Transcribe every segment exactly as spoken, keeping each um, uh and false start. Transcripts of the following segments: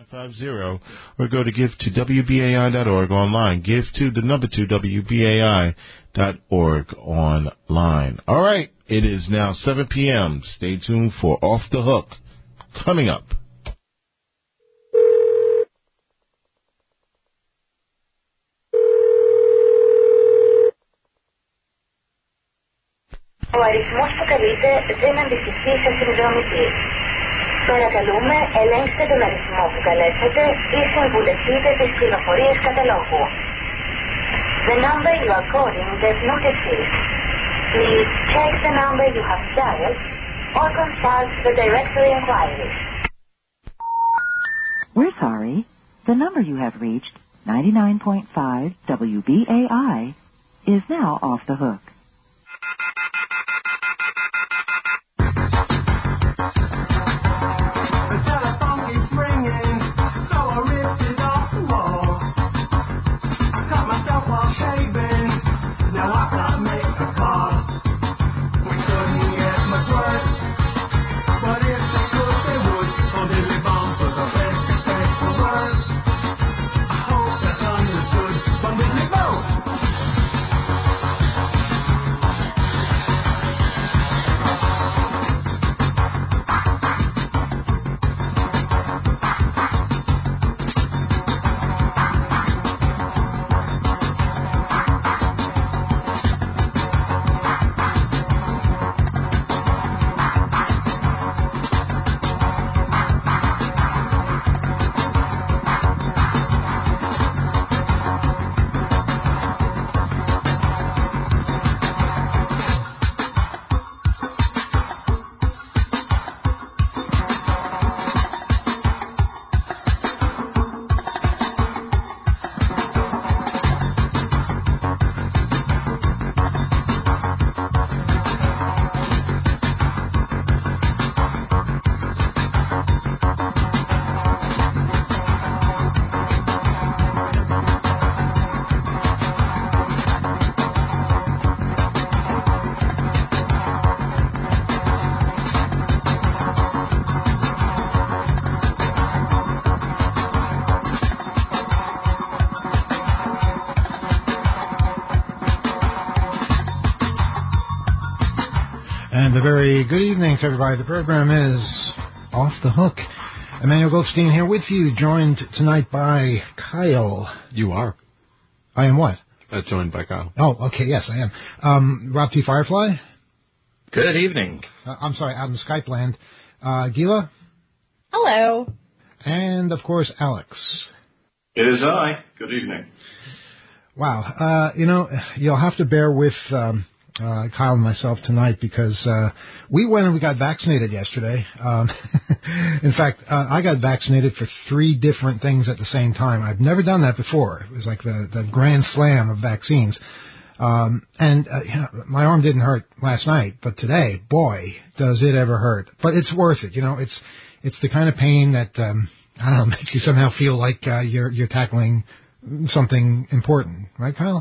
five zero, or go to give to W B A I dot org online. Give to the number two, W B A I dot org online. All right, it is now seven p.m. Stay tuned for Off the Hook. Coming up. Ο αριθμός που καλείτε δεν αντιστοιχεί σε συνδρομητή. Παρακαλούμε, ελέγξτε τον αριθμό που καλέσατε ή συμβουλευτείτε τις πληροφορίες καταλόγου. The number you are calling does not exist. Please check the number you have dialed or consult the directory inquiries. We're sorry. The number you have reached, ninety-nine point five W B A I, is now off the hook. A very good evening to everybody. The program is Off the Hook. Emmanuel Goldstein here with you, joined tonight by Kyle. You are. I am what? Uh, joined by Kyle. Oh, okay, yes, I am. Um, Rob T. Firefly. Good evening. Uh, I'm sorry, out in Skype land. Uh, Gila. Hello. And, of course, Alex. It is I. Good evening. Wow. Uh, you know, you'll have to bear with... Um, Uh, Kyle and myself tonight because uh, we went and we got vaccinated yesterday. Um, in fact, uh, I got vaccinated for three different things at the same time. I've never done that before. It was like the, the grand slam of vaccines. Um, and uh, you know, my arm didn't hurt last night, but today, boy, does it ever hurt. But it's worth it. You know, it's it's the kind of pain that um, I don't know, makes you somehow feel like uh, you're you're tackling something important, right, Kyle?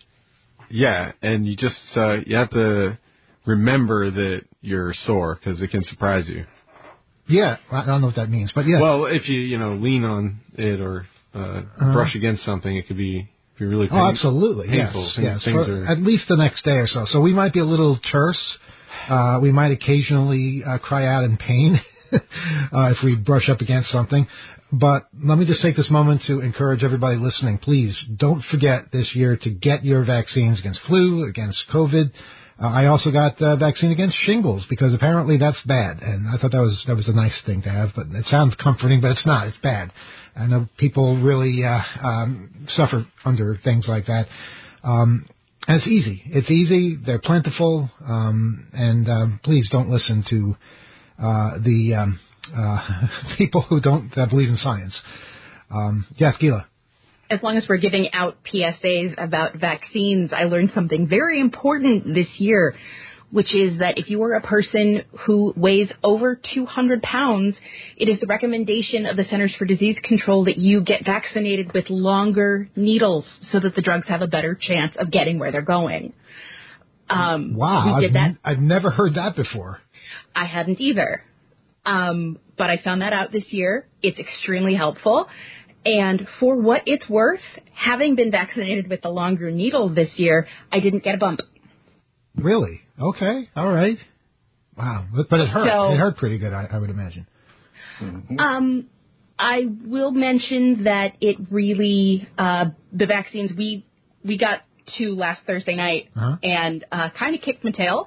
Yeah, and you just uh, you have to remember that you're sore because it can surprise you. Yeah, I don't know what that means, but yeah. Well, if you you know lean on it or uh, uh-huh. brush against something, it could be be really pain- oh, absolutely, painful. yes, Things, yes. things For are... at least the next day or so. So we might be a little terse. Uh, we might occasionally uh, cry out in pain uh, if we brush up against something. But let me just take this moment to encourage everybody listening. Please don't forget this year to get your vaccines against flu, against COVID. Uh, I also got a uh, vaccine against shingles because apparently that's bad. And I thought that was that was a nice thing to have. But it sounds comforting, but it's not. It's bad. I know people really uh, um, suffer under things like that. Um, and it's easy. It's easy. They're plentiful. Um, and um, please don't listen to uh, the... Um, Uh, people who don't uh, believe in science. Um, yes, Gila. As long as we're giving out P S As about vaccines, I learned something very important this year, which is that if you are a person who weighs over two hundred pounds, it is the recommendation of the Centers for Disease Control that you get vaccinated with longer needles so that the drugs have a better chance of getting where they're going. Um, wow, we did I've, that. n- I've never heard that before. I hadn't either. Um, but I found that out this year. It's extremely helpful. And for what it's worth, having been vaccinated with the longer needle this year, I didn't get a bump. Really? Okay. All right. Wow. But, but it hurt. So, it hurt pretty good, I, I would imagine. Mm-hmm. Um, I will mention that it really, uh, the vaccines, we, we got two last Thursday night uh-huh. and uh, kind of kicked my tail.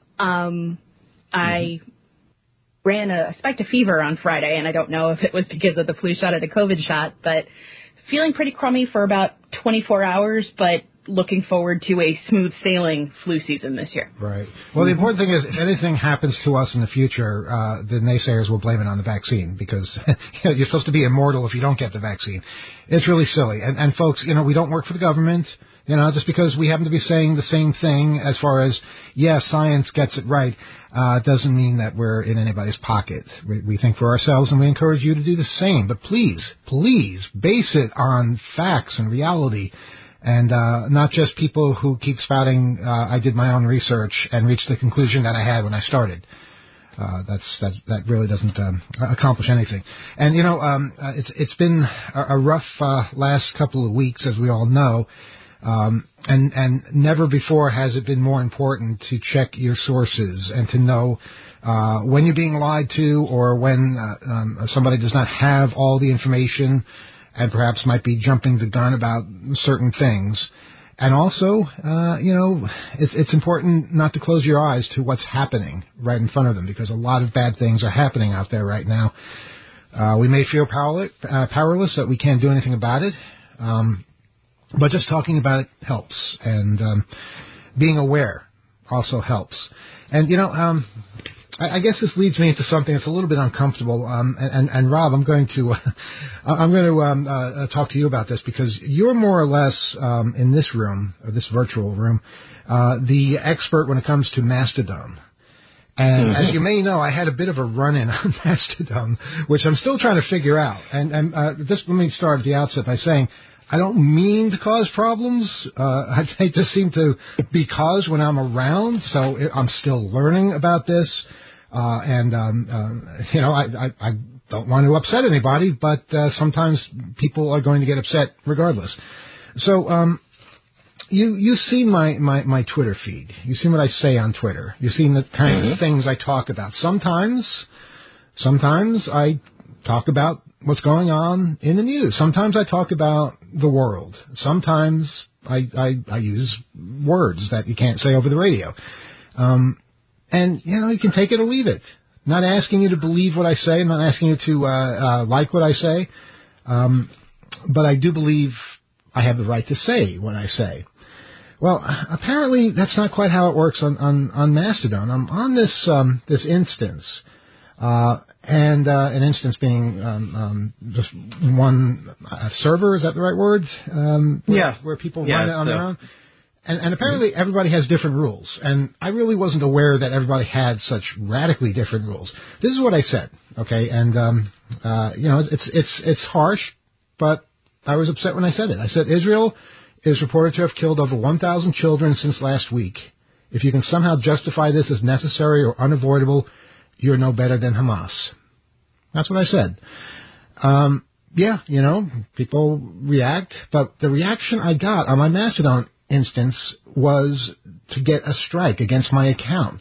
Um, mm-hmm. I ran a, I spiked a fever on Friday, and I don't know if it was because of the flu shot or the COVID shot, but feeling pretty crummy for about twenty-four hours, but looking forward to a smooth sailing flu season this year. Right. Well, the important thing is, if anything happens to us in the future, uh, the naysayers will blame it on the vaccine because you know, you're supposed to be immortal if you don't get the vaccine. It's really silly. And, and folks, you know, we don't work for the government. You know, just because we happen to be saying the same thing as far as, yeah, science gets it right, uh, doesn't mean that we're in anybody's pocket. We, we think for ourselves, and we encourage you to do the same. But please, please base it on facts and reality, and uh, not just people who keep spouting, uh, I did my own research and reached the conclusion that I had when I started. Uh, that's, that, that really doesn't um, accomplish anything. And, you know, um, uh, it's, it's been a, a rough uh, last couple of weeks, as we all know. Um, and, and never before has it been more important to check your sources and to know uh, when you're being lied to or when uh, um, somebody does not have all the information and perhaps might be jumping the gun about certain things. And also, uh, you know, it's, it's important not to close your eyes to what's happening right in front of them because a lot of bad things are happening out there right now. Uh, we may feel powerless, uh, powerless that we can't do anything about it. Um, But just talking about it helps, and um, being aware also helps. And, you know, um, I, I guess this leads me into something that's a little bit uncomfortable. Um, and, and, and, Rob, I'm going to uh, I'm going to um, uh, talk to you about this because you're more or less um, in this room, or this virtual room, uh, the expert when it comes to Mastodon. And mm-hmm. as you may know, I had a bit of a run-in on Mastodon, which I'm still trying to figure out. And, and uh, just let me start at the outset by saying, I don't mean to cause problems. Uh, they just seem to be caused when I'm around, so I'm still learning about this. Uh, and, um, uh, you know, I, I, I don't want to upset anybody, but uh, sometimes people are going to get upset regardless. So um, you, you've seen my, my, my Twitter feed. You've seen what I say on Twitter. You've seen the kinds mm-hmm. of things I talk about. Sometimes, sometimes I talk about what's going on in the news. Sometimes I talk about the world. Sometimes I, I, I use words that you can't say over the radio. Um, and, you know, you can take it or leave it. Not asking you to believe what I say. I'm not asking you to uh, uh, like what I say. Um, but I do believe I have the right to say what I say. Well, apparently that's not quite how it works on, on, on Mastodon. I'm on this um, this instance. Uh, and uh, an instance being um, um, just one uh, server, is that the right word? Um, where, yeah. Where people yeah, run it on so. their own? And, and apparently everybody has different rules. And I really wasn't aware that everybody had such radically different rules. This is what I said, okay? And, um, uh, you know, it's, it's, it's harsh, but I was upset when I said it. I said, Israel is reported to have killed over one thousand children since last week. If you can somehow justify this as necessary or unavoidable, you're no better than Hamas. That's what I said. Um, yeah, you know, people react, but the reaction I got on my Mastodon instance was to get a strike against my account,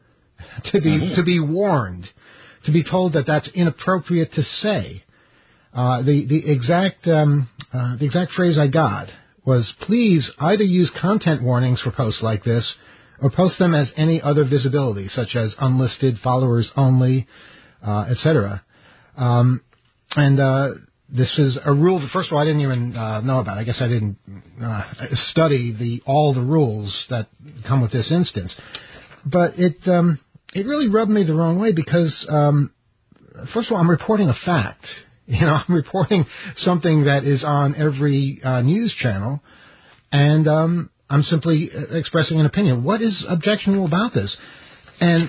to be mm-hmm. to be warned, to be told that that's inappropriate to say. Uh, the the exact um, uh, the exact phrase I got was, please either use content warnings for posts like this, or post them as any other visibility, such as unlisted, followers only, uh, et cetera. Um, and uh, this is a rule that, first of all, I didn't even uh, know about. I guess I didn't uh, study the all the rules that come with this instance. But it um, it really rubbed me the wrong way because, um, first of all, I'm reporting a fact. You know, I'm reporting something that is on every uh, news channel, and um, I'm simply expressing an opinion. What is objectionable about this? And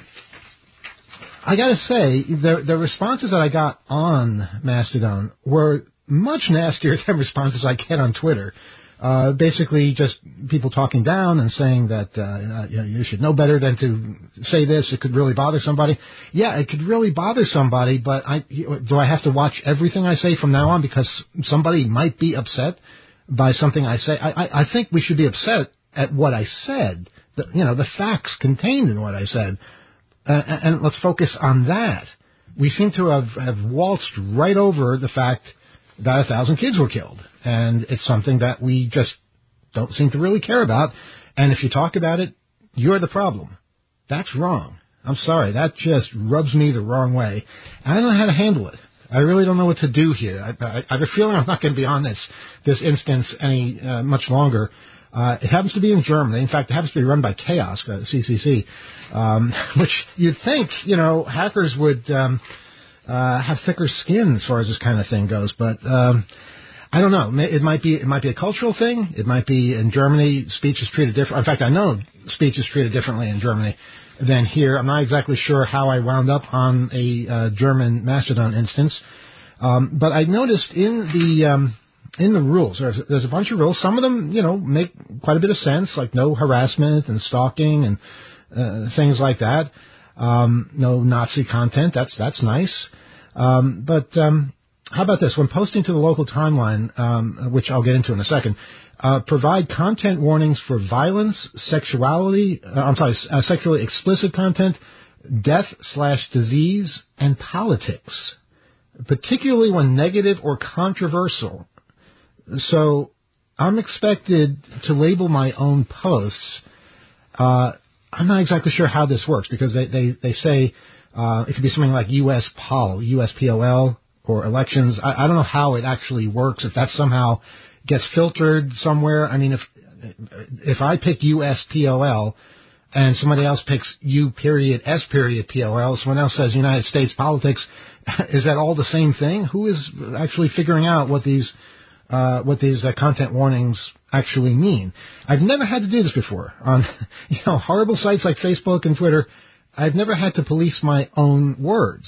I got to say, the the responses that I got on Mastodon were much nastier than responses I get on Twitter. Uh, basically, just people talking down and saying that uh, you know, you should know better than to say this. It could really bother somebody. Yeah, it could really bother somebody, but I, do I have to watch everything I say from now on because somebody might be upset by something I say? I, I, I think we should be upset at what I said, the, you know, the facts contained in what I said, uh, and, and let's focus on that. We seem to have, have waltzed right over the fact that a thousand kids were killed. And it's something that we just don't seem to really care about. And if you talk about it, you're the problem. That's wrong. I'm sorry. That just rubs me the wrong way. I don't know how to handle it. I really don't know what to do here. I, I, I have a feeling I'm not going to be on this this instance any uh, much longer. Uh, it happens to be in Germany. In fact, it happens to be run by Chaos, uh, C C C, um, which you'd think, you know, hackers would um, uh, have thicker skin as far as this kind of thing goes. But um, I don't know. It might be it might be a cultural thing. It might be in Germany, speech is treated different. In fact, I know speech is treated differently in Germany than here. I'm not exactly sure how I wound up on a uh, German Mastodon instance, um, but I noticed in the um, in the rules there's, there's a bunch of rules. Some of them, you know, make quite a bit of sense, like no harassment and stalking and uh, things like that. Um, no Nazi content. That's that's nice. Um, but um, how about this? When posting to the local timeline, um, which I'll get into in a second, uh, provide content warnings for violence, sexuality, uh, I'm sorry, uh, sexually explicit content, death slash disease, and politics, particularly when negative or controversial. So I'm expected to label my own posts. Uh, I'm not exactly sure how this works because they, they, they say uh, it could be something like U S Pol, U S P O L, or elections. I, I don't know how it actually works, if that somehow gets filtered somewhere. I mean, if if I pick U S P O L and somebody else picks U period S period P O L, someone else says United States politics, is that all the same thing? Who is actually figuring out what these uh, what these uh, content warnings actually mean? I've never had to do this before on you know horrible sites like Facebook and Twitter. I've never had to police my own words.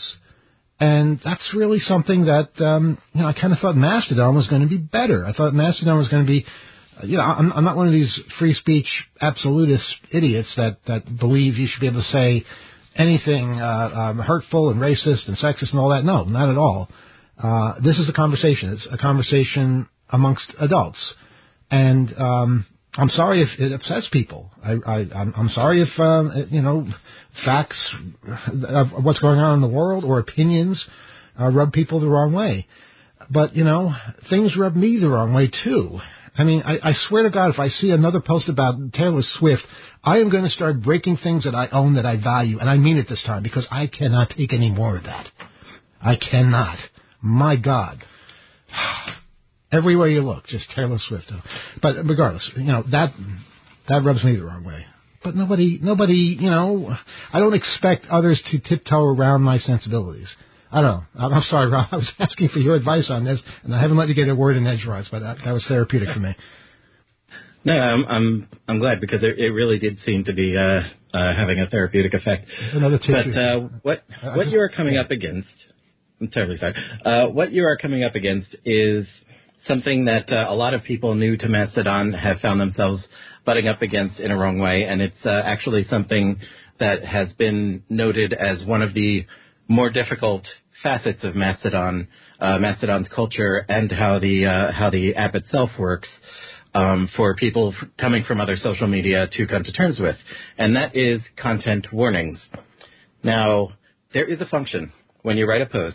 And that's really something that, um, you know, I kind of thought Mastodon was going to be better. I thought Mastodon was going to be, you know, I'm, I'm not one of these free speech absolutist idiots that, that believe you should be able to say anything uh, um, hurtful and racist and sexist and all that. No, not at all. Uh, this is a conversation. It's a conversation amongst adults. And um, I'm sorry if it upsets people. I, I, I'm, I'm sorry if, um, you know, facts of what's going on in the world or opinions uh, rub people the wrong way. But, you know, things rub me the wrong way, too. I mean, I, I swear to God, if I see another post about Taylor Swift, I am going to start breaking things that I own, that I value. And I mean it this time, because I cannot take any more of that. I cannot. My God. Everywhere you look, just Taylor Swift. But regardless, you know, that that rubs me the wrong way. But nobody, nobody, you know, I don't expect others to tiptoe around my sensibilities. I don't know. I'm, I'm sorry, Rob. I was asking for your advice on this, and I haven't let you get a word in edgewise, but that, that was therapeutic for me. No, I'm I'm I'm glad, because it, it really did seem to be uh, uh, having a therapeutic effect. Another tissue. But uh, what I what just, you are coming yeah. up against, I'm terribly sorry. Uh, what you are coming up against is something that uh, a lot of people new to Mastodon have found themselves butting up against in a wrong way, and it's uh, actually something that has been noted as one of the more difficult facets of Mastodon, uh, Mastodon's culture, and how the uh, how the app itself works um, for people f- coming from other social media to come to terms with, and that is content warnings. Now, there is a function when you write a post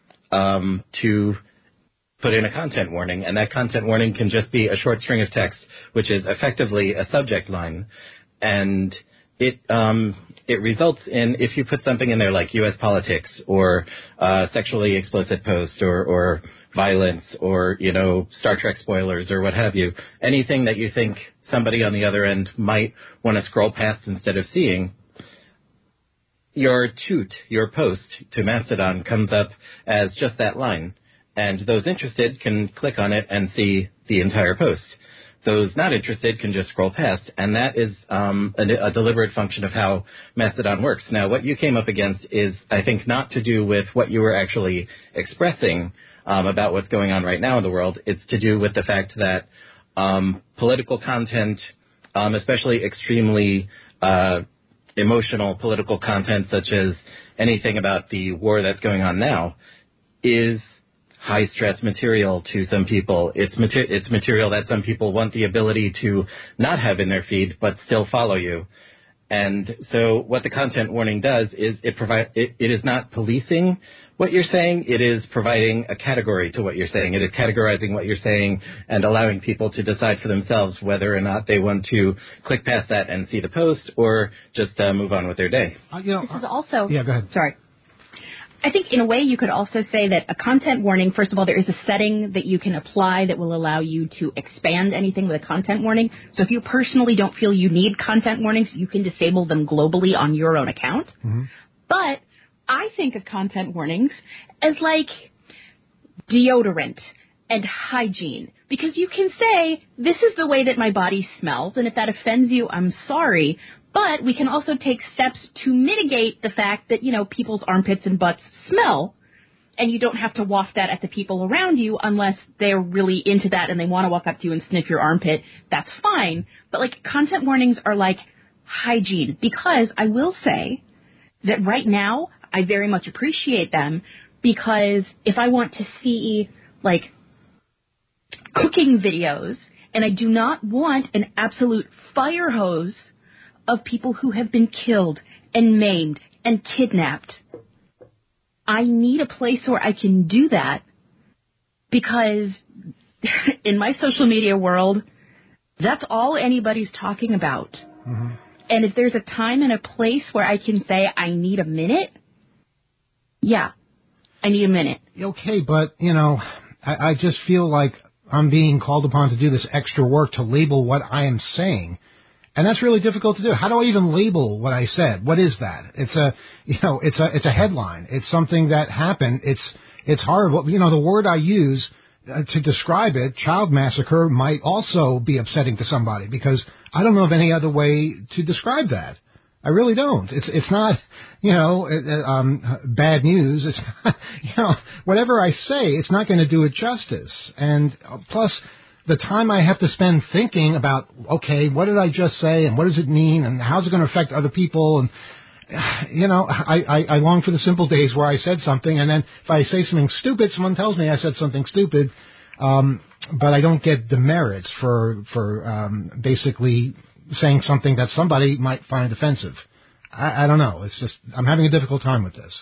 um, to put in a content warning, and that content warning can just be a short string of text, which is effectively a subject line, and it um, it results in, if you put something in there like U S politics or uh, sexually explicit posts or, or violence or, you know, Star Trek spoilers or what have you, anything that you think somebody on the other end might want to scroll past instead of seeing, your toot, your post to Mastodon comes up as just that line. And those interested can click on it and see the entire post. Those not interested can just scroll past, and that is um, a, a deliberate function of how Mastodon works. Now, what you came up against is, I think, not to do with what you were actually expressing um, about what's going on right now in the world. It's to do with the fact that um, political content, um, especially extremely uh, emotional political content, such as anything about the war that's going on now, is high-stress material to some people. It's, mater- it's material that some people want the ability to not have in their feed, but still follow you. And so what the content warning does is it provide it, it is not policing what you're saying. It is providing a category to what you're saying. It is categorizing what you're saying and allowing people to decide for themselves whether or not they want to click past that and see the post or just uh, move on with their day. Uh, you know, this is also... Yeah, go ahead. Sorry. I think in a way you could also say that a content warning, first of all, there is a setting that you can apply that will allow you to expand anything with a content warning. So if you personally don't feel you need content warnings, you can disable them globally on your own account. Mm-hmm. But I think of content warnings as like deodorant and hygiene, because you can say, this is the way that my body smells, and if that offends you, I'm sorry. But we can also take steps to mitigate the fact that, you know, people's armpits and butts smell, and you don't have to waft that at the people around you unless they're really into that and they want to walk up to you and sniff your armpit. That's fine. But, like, content warnings are like hygiene, because I will say that right now I very much appreciate them, because if I want to see, like, cooking videos and I do not want an absolute fire hose of people who have been killed and maimed and kidnapped, I need a place where I can do that, because in my social media world, that's all anybody's talking about. Mm-hmm. And if there's a time and a place where I can say I need a minute, yeah, I need a minute. Okay, but, you know, I, I just feel like I'm being called upon to do this extra work to label what I am saying. And that's really difficult to do. How do I even label what I said? What is that? It's a, you know, it's a, it's a headline. It's something that happened. It's, it's horrible. You know, the word I use uh, to describe it, child massacre, might also be upsetting to somebody, because I don't know of any other way to describe that. I really don't. It's, it's not, you know, um, bad news. It's, you know, whatever I say, it's not going to do it justice. And plus, the time I have to spend thinking about, okay, what did I just say, and what does it mean, and how's it going to affect other people, and, you know, I, I, I long for the simple days where I said something, and then if I say something stupid, someone tells me I said something stupid, um, but I don't get demerits for, for um, basically saying something that somebody might find offensive. I, I don't know. It's just, I'm having a difficult time with this.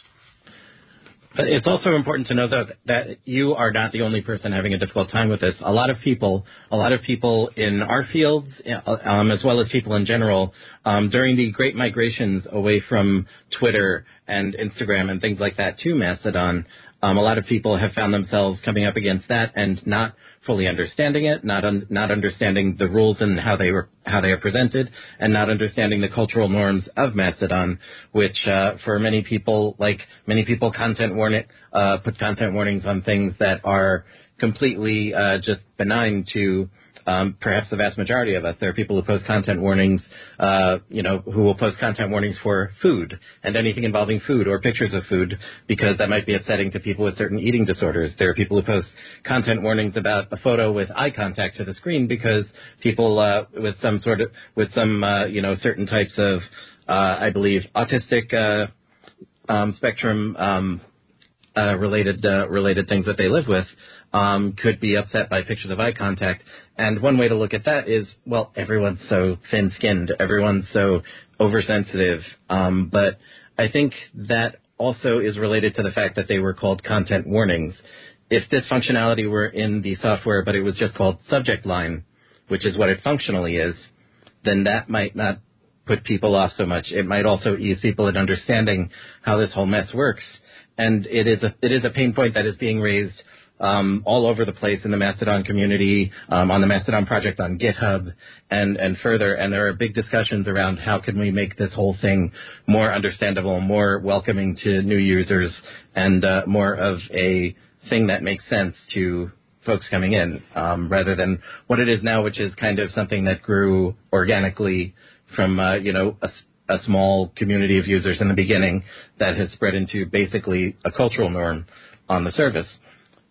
But it's also important to know that, that you are not the only person having a difficult time with this. A lot of people, a lot of people in our fields, um, as well as people in general, um, during the great migrations away from Twitter and Instagram and things like that to Mastodon, um, a lot of people have found themselves coming up against that and not fully understanding it, not un- not understanding the rules and how they were how they are presented, and not understanding the cultural norms of Mastodon, which uh, for many people, like many people, content warn it, uh, put content warnings on things that are completely uh, just benign to um, perhaps the vast majority of us. There are people who post content warnings, uh, you know, who will post content warnings for food and anything involving food or pictures of food, because that might be upsetting to people with certain eating disorders. There are people who post content warnings about a photo with eye contact to the screen because people uh, with some sort of, with some, uh, you know, certain types of, uh, I believe, autistic uh, um, spectrum um, uh, related uh, related things that they live with, um, could be upset by pictures of eye contact. And one way to look at that is, well, everyone's so thin-skinned, everyone's so oversensitive. Um, but I think that also is related to the fact that they were called content warnings. If this functionality were in the software, but it was just called subject line, which is what it functionally is, then that might not put people off so much. It might also ease people in understanding how this whole mess works. And it is a, it is a pain point that is being raised um, all over the place in the Mastodon community, um, on the Mastodon project on GitHub, and, and further. And there are big discussions around how can we make this whole thing more understandable, more welcoming to new users, and uh, more of a thing that makes sense to folks coming in, um, rather than what it is now, which is kind of something that grew organically from, uh, you know, a, a small community of users in the beginning that has spread into basically a cultural norm on the service.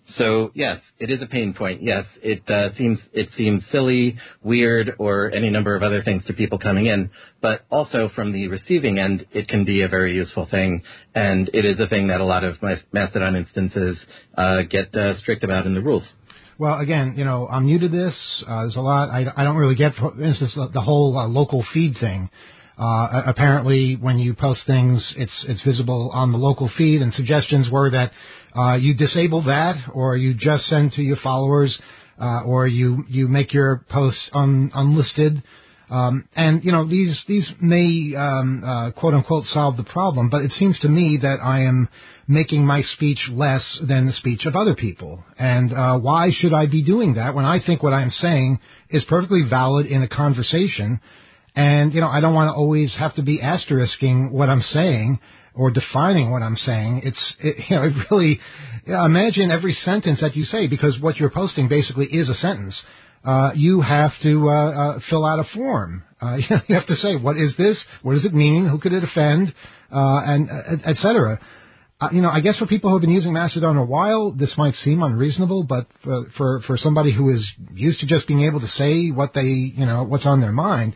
So yes, it is a pain point. Yes, it uh, seems it seems silly, weird, or any number of other things to people coming in. But also from the receiving end, it can be a very useful thing, and it is a thing that a lot of my Mastodon instances uh, get uh, strict about in the rules. Well, again, you know, I'm new to this. Uh, there's a lot I, I don't really get. For instance, the whole uh, local feed thing. Uh, apparently, when you post things, it's it's visible on the local feed, and suggestions were that uh, you disable that, or you just send to your followers, uh, or you you make your posts un, unlisted. Um, and you know, these these may um, uh, quote unquote solve the problem, but it seems to me that I am making my speech less than the speech of other people. And uh, why should I be doing that when I think what I'm saying is perfectly valid in a conversation? And, you know, I don't want to always have to be asterisking what I'm saying or defining what I'm saying. It's, it, you know, it really, you know, imagine every sentence that you say, because what you're posting basically is a sentence. Uh, you have to, uh, uh, fill out a form. Uh, you have to say, what is this? What does it mean? Who could it offend? Uh, and, uh, et cetera. Uh, you know, I guess for people who have been using Mastodon a while, this might seem unreasonable, but for, for, for somebody who is used to just being able to say what they, you know, what's on their mind,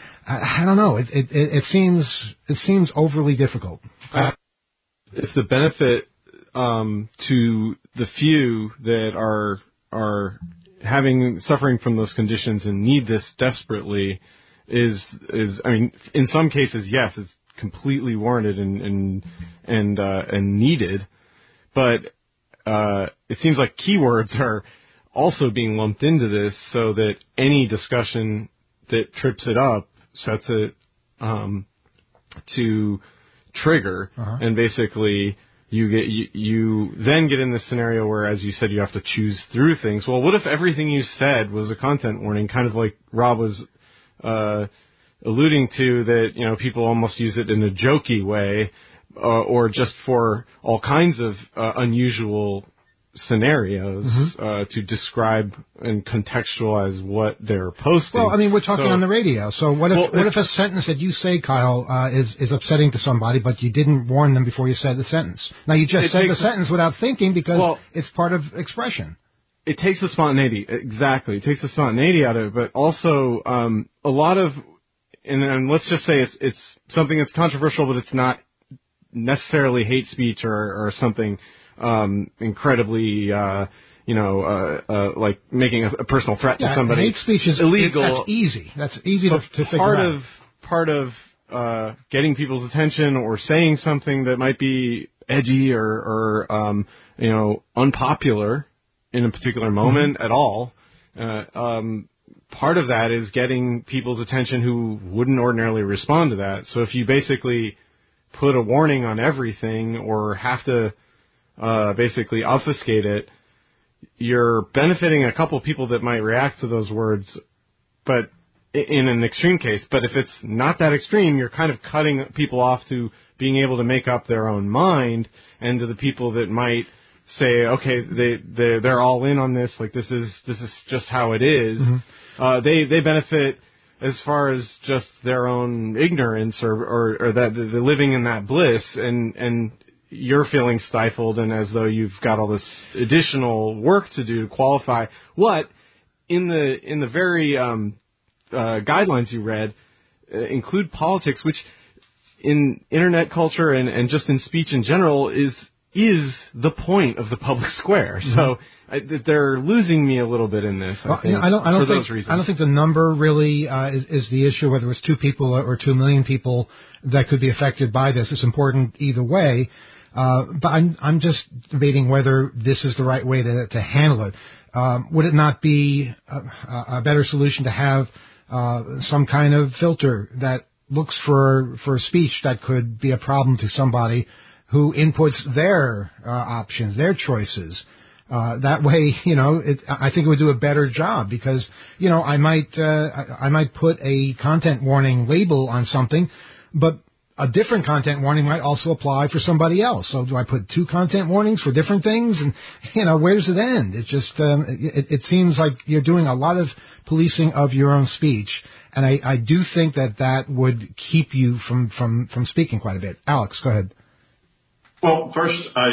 I don't know. It, it it seems it seems overly difficult. Uh, if the benefit um, to the few that are are having suffering from those conditions and need this desperately is is I mean, in some cases, yes, it's completely warranted and and and, uh, and needed, but uh, it seems like keywords are also being lumped into this, so that any discussion that trips it up sets it um, to trigger, uh-huh. and basically you get you, you then get in this scenario where, as you said, you have to choose through things. Well, what if everything you said was a content warning, kind of like Rob was uh, alluding to, that you know people almost use it in a jokey way, uh, or just for all kinds of uh, unusual scenarios, mm-hmm. uh, to describe and contextualize what they're posting. Well, I mean, we're talking so, on the radio. So what if well, what if a sentence that you say, Kyle, uh, is is upsetting to somebody, but you didn't warn them before you said the sentence? Now you just said the sentence without thinking because well, it's part of expression. It takes the spontaneity, exactly. It takes the spontaneity out of it, but also um, a lot of, and, and let's just say it's it's something that's controversial, but it's not necessarily hate speech or, or something Um, incredibly, uh, you know, uh, uh, like making a, a personal threat yeah, to somebody. Hate speech is illegal. It, that's easy. That's easy to, to figure part out. Of, part of uh, getting people's attention or saying something that might be edgy or, or um, you know, unpopular in a particular moment mm-hmm. at all. Uh, um, part of that is getting people's attention who wouldn't ordinarily respond to that. So if you basically put a warning on everything or have to Uh, basically obfuscate it, you're benefiting a couple people that might react to those words, but in an extreme case. But if it's not that extreme, you're kind of cutting people off to being able to make up their own mind, and to the people that might say, okay, they, they they're all in on this, like this is this is just how it is. Mm-hmm. Uh, they they benefit as far as just their own ignorance or or, or that they're living in that bliss, and and you're feeling stifled and as though you've got all this additional work to do to qualify what, in the in the very um, uh, guidelines you read, uh, include politics, which in internet culture and, and just in speech in general is is the point of the public square. Mm-hmm. So I, they're losing me a little bit in this. I well, think, you know, I don't, I don't for think, those reasons. I don't think the number really uh, is, is the issue. Whether it's two people or two million people that could be affected by this, it's important either way. Uh, but I'm, I'm just debating whether this is the right way to, to handle it. Um, would it not be a, a better solution to have uh, some kind of filter that looks for for speech that could be a problem to somebody who inputs their uh, options, their choices? Uh, that way, you know, it, I think it would do a better job because, you know, I might uh, I, I might put a content warning label on something, but a different content warning might also apply for somebody else. So do I put two content warnings for different things? And, you know, where does it end? It just, um, it, it seems like you're doing a lot of policing of your own speech. And I, I do think that that would keep you from, from, from speaking quite a bit. Alex, go ahead. Well, first, I,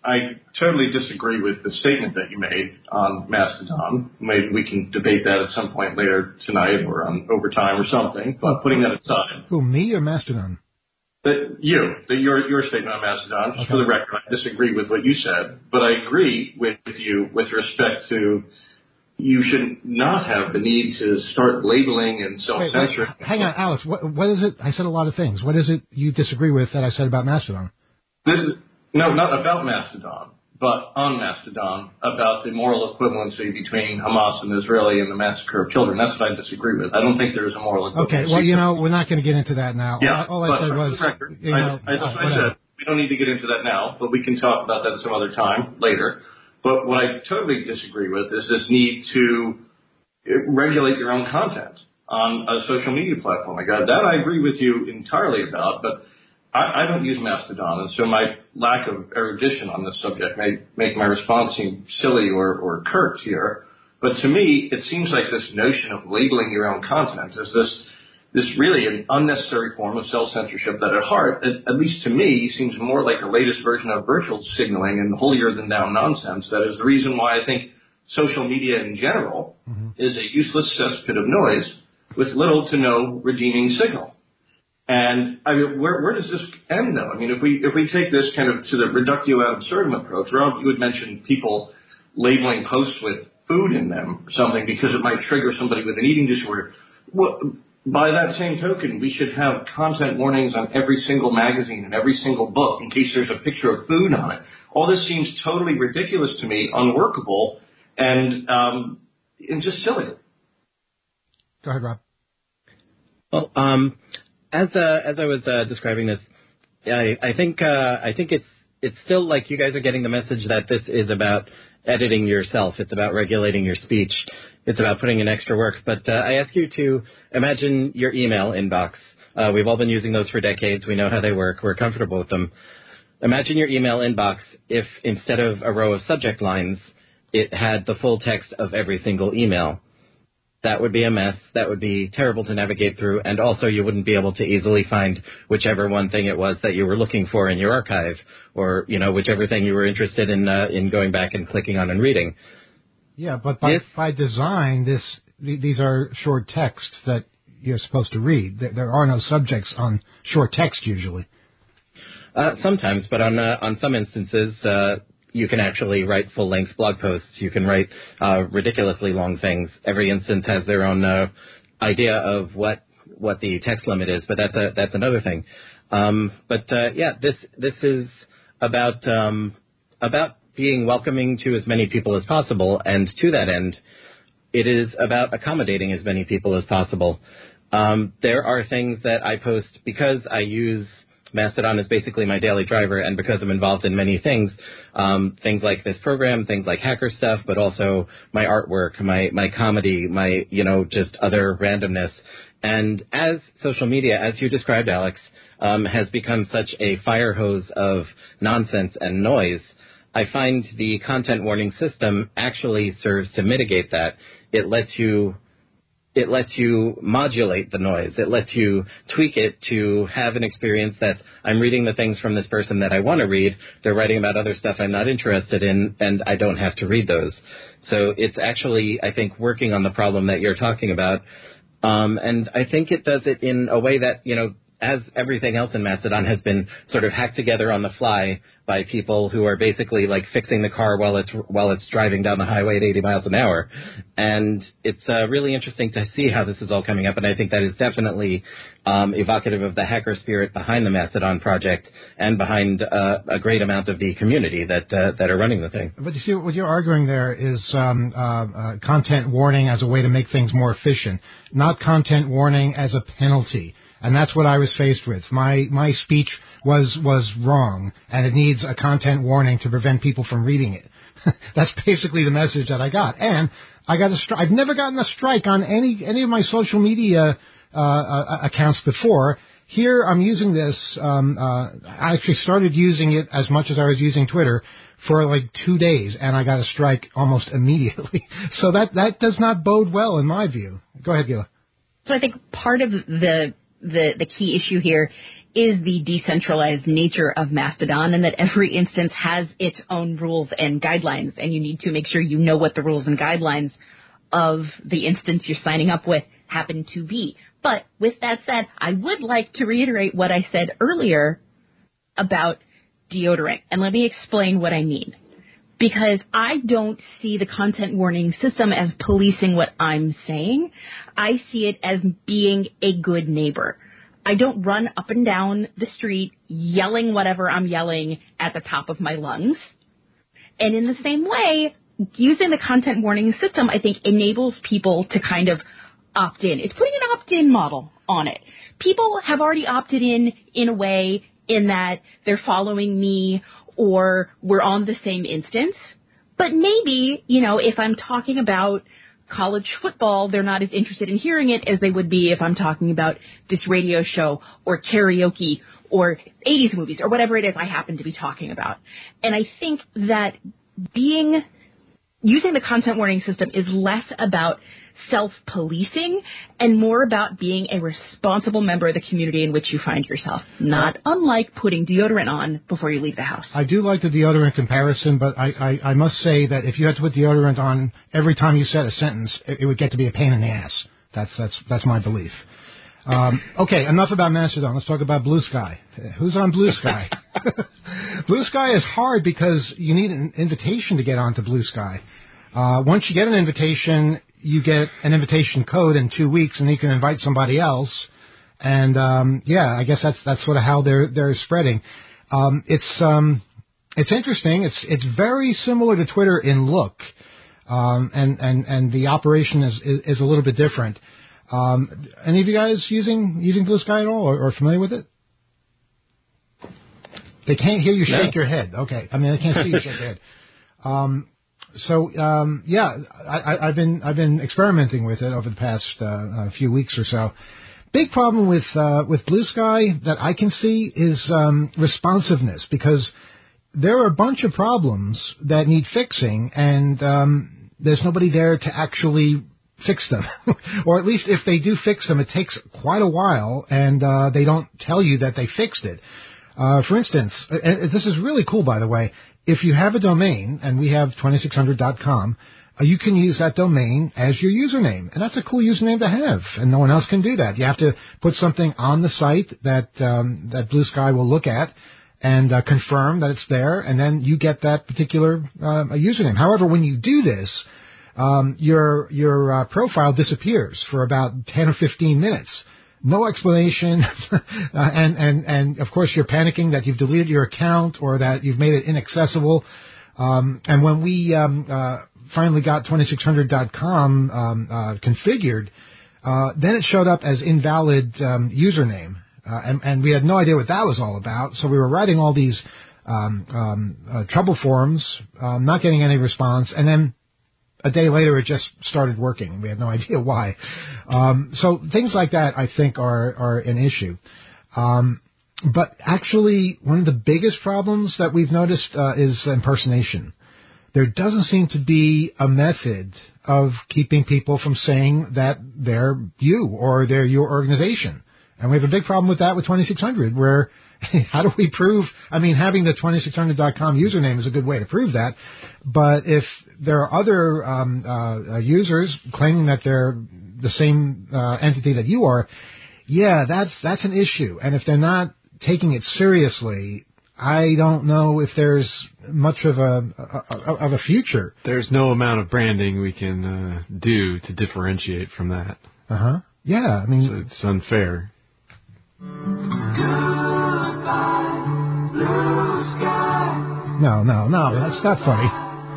I totally disagree with the statement that you made on Mastodon. Maybe we can debate that at some point later tonight or on overtime or something. But putting that aside, who, me or Mastodon? That you, that your your statement on Mastodon. Just okay. For the record, I disagree with what you said, but I agree with you with respect to you should not have the need to start labeling and self-censoring. Wait, wait, hang on, Alex. What, what is it? I said a lot of things. What is it you disagree with that I said about Mastodon? This is, no, not about Mastodon, but on Mastodon, about the moral equivalency between Hamas and Israeli and the massacre of children. That's what I disagree with. I don't think there's a moral equivalency. Okay, well, you know, we're not going to get into that now. Yeah, all, all I said was, record, you know, I, I, that's what I said. We don't need to get into that now, but we can talk about that some other time later. But what I totally disagree with is this need to regulate your own content on a social media platform. I got that I agree with you entirely about, but I, I don't use Mastodon, and so my lack of erudition on this subject may make my response seem silly or, or curt here. But to me, it seems like this notion of labeling your own content is this this really an unnecessary form of self-censorship that at heart, at, at least to me, seems more like the latest version of virtual signaling and holier-than-thou nonsense. That is the reason why I think social media in general mm-hmm. is a useless cesspit of noise with little to no redeeming signal. And I mean, where, where does this end, though? I mean, if we if we take this kind of to the reductio ad absurdum approach, Rob, you had mentioned people labeling posts with food in them or something because it might trigger somebody with an eating disorder. Well, by that same token, we should have content warnings on every single magazine and every single book in case there's a picture of food on it. All this seems totally ridiculous to me, unworkable, and um, and just silly. Go ahead, Rob. Well, um, as uh, as I was uh, describing this, I, I think uh, I think it's it's still like you guys are getting the message that this is about editing yourself. It's about regulating your speech. It's about putting in extra work. But uh, I ask you to imagine your email inbox. Uh, we've all been using those for decades. We know how they work. We're comfortable with them. Imagine your email inbox if instead of a row of subject lines, it had the full text of every single email. That would be a mess. That would be terrible to navigate through. And also you wouldn't be able to easily find whichever one thing it was that you were looking for in your archive or, you know, whichever thing you were interested in uh, in going back and clicking on and reading. Yeah, but by, this, by design, this these are short texts that you're supposed to read. There, there are no subjects on short text usually. Uh, sometimes, but on uh, on some instances, uh, you can actually write full-length blog posts. You can write uh, ridiculously long things. Every instance has their own uh, idea of what what the text limit is, but that's a, that's another thing. Um, but uh, yeah, this this is about um, about being welcoming to as many people as possible, and to that end, it is about accommodating as many people as possible. Um, there are things that I post because I use Mastodon is basically my daily driver, and because I'm involved in many things, um, things like this program, things like hacker stuff, but also my artwork, my, my comedy, my, you know, just other randomness. And as social media, as you described, Alex, um, has become such a fire hose of nonsense and noise, I find the content warning system actually serves to mitigate that. It lets you It lets you modulate the noise. It lets you tweak it to have an experience that I'm reading the things from this person that I want to read. They're writing about other stuff I'm not interested in, and I don't have to read those. So it's actually, I think, working on the problem that you're talking about. Um, and I think it does it in a way that, you know, as everything else in Mastodon has been sort of hacked together on the fly by people who are basically like fixing the car while it's while it's driving down the highway at eighty miles an hour. And it's uh, really interesting to see how this is all coming up. And I think that is definitely um, evocative of the hacker spirit behind the Mastodon project and behind uh, a great amount of the community that uh, that are running the thing. But you see, what you're arguing there is um, uh, uh, content warning as a way to make things more efficient, not content warning as a penalty. And that's what I was faced with. My my speech was was wrong, and it needs a content warning to prevent people from reading it. That's basically the message that I got. And I got a stri- I've never gotten a strike on any any of my social media uh, uh, accounts before. Here I'm using this. Um, uh, I actually started using it as much as I was using Twitter for like two days, and I got a strike almost immediately. So that that does not bode well in my view. Go ahead, Gila. So I think part of the The, the key issue here is the decentralized nature of Mastodon, and that every instance has its own rules and guidelines, and you need to make sure you know what the rules and guidelines of the instance you're signing up with happen to be. But with that said, I would like to reiterate what I said earlier about deodorant, and let me explain what I mean. Because I don't see the content warning system as policing what I'm saying. I see it as being a good neighbor. I don't run up and down the street yelling whatever I'm yelling at the top of my lungs. And in the same way, using the content warning system, I think, enables people to kind of opt in. It's putting an opt-in model on it. People have already opted in in a way in that they're following me or we're on the same instance. But maybe, you know, if I'm talking about college football, they're not as interested in hearing it as they would be if I'm talking about this radio show or karaoke or eighties movies or whatever it is I happen to be talking about. And I think that being, using the content warning system is less about self-policing and more about being a responsible member of the community in which you find yourself, not unlike putting deodorant on before you leave the house. I do like the deodorant comparison, but I, I, I must say that if you had to put deodorant on every time you said a sentence, it, it would get to be a pain in the ass. That's that's that's my belief. Um, okay, enough about Mastodon. Let's talk about Blue Sky. Who's on Blue Sky? Blue Sky is hard because you need an invitation to get onto Blue Sky. Uh, once you get an invitation, you get an invitation code in two weeks, and you can invite somebody else. And um, yeah, I guess that's that's sort of how they're they're spreading. Um, it's um, it's interesting. It's it's very similar to Twitter in look, um, and and and the operation is is, is a little bit different. Um, any of you guys using using Blue Sky at all, or, or familiar with it? They can't hear you shake no. your head. Okay, I mean they can't see you shake your head. Um, So um, yeah, I, I've been I've been experimenting with it over the past uh, few weeks or so. Big problem with uh, with Blue Sky that I can see is um, responsiveness, because there are a bunch of problems that need fixing, and um, there's nobody there to actually fix them, or at least if they do fix them, it takes quite a while, and uh, they don't tell you that they fixed it. Uh, for instance, and this is really cool, by the way. If you have a domain, and we have twenty-six hundred dot com, uh, you can use that domain as your username. And that's a cool username to have, and no one else can do that. You have to put something on the site that um, that Blue Sky will look at and uh, confirm that it's there, and then you get that particular uh, username. However, when you do this, um, your your uh, profile disappears for about ten or fifteen minutes. No explanation, uh, and, and, and of course you're panicking that you've deleted your account or that you've made it inaccessible. Um, and when we um, uh, finally got twenty-six hundred dot com um, uh, configured, uh, then it showed up as invalid um, username, uh, and, and we had no idea what that was all about. So we were writing all these um, um, uh, trouble forums, um, not getting any response, and then a day later, it just started working. We had no idea why. Um, so things like that, I think, are are an issue. Um, but actually, one of the biggest problems that we've noticed uh, is impersonation. There doesn't seem to be a method of keeping people from saying that they're you or they're your organization. And we have a big problem with that with twenty-six hundred, where how do we prove? I mean, having the twenty-six hundred dot com username is a good way to prove that. But if there are other um, uh, users claiming that they're the same uh, entity that you are, yeah, that's that's an issue. And if they're not taking it seriously, I don't know if there's much of a, a, a of a future. There's no amount of branding we can uh, do to differentiate from that. Uh huh. Yeah, I mean, so it's unfair. No, no, no, that's not funny.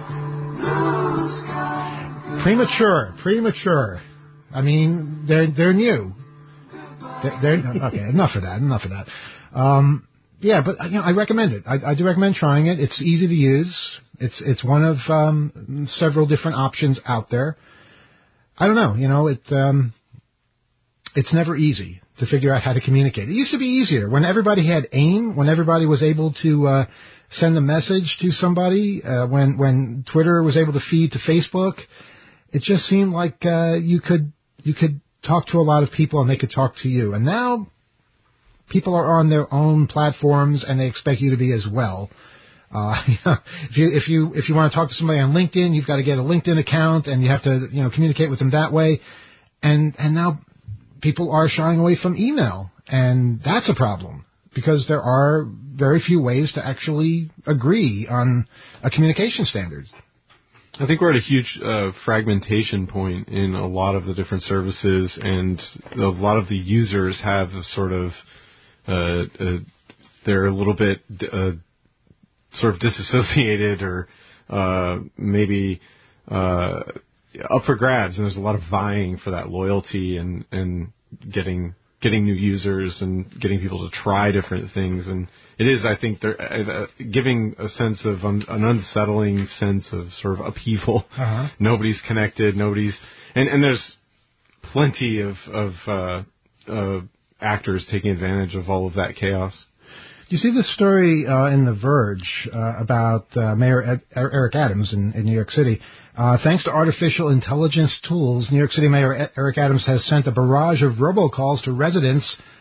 Premature, premature. I mean, they're they're new. They're, they're okay. Enough of that. Enough of that. Um, yeah, but you know, I recommend it. I, I do recommend trying it. It's easy to use. It's it's one of um, several different options out there. I don't know. You know, it um, it's never easy to figure out how to communicate. It used to be easier when everybody had AIM, when everybody was able to uh, send a message to somebody, uh, when when Twitter was able to feed to Facebook. It just seemed like uh, you could you could talk to a lot of people and they could talk to you. And now people are on their own platforms and they expect you to be as well. Uh, if you if you if you want to talk to somebody on LinkedIn, you've got to get a LinkedIn account and you have to you know communicate with them that way. And and now people are shying away from email, and that's a problem because there are very few ways to actually agree on a communication standards. I think we're at a huge uh, fragmentation point in a lot of the different services, and a lot of the users have a sort of uh, uh, they're a little bit uh, sort of disassociated or uh, maybe uh, up for grabs, and there's a lot of vying for that loyalty and and getting getting new users and getting people to try different things. And it is, I think, they're uh, giving a sense of un, an unsettling sense of sort of upheaval. Uh-huh. Nobody's connected. Nobody's, and, and there's plenty of, of uh, uh, actors taking advantage of all of that chaos. You see this story uh, in The Verge uh, about uh, Mayor Ed, Eric Adams in, in New York City. Uh, thanks to artificial intelligence tools, New York City Mayor Eric Adams has sent a barrage of robocalls to residents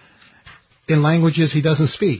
in languages he doesn't speak.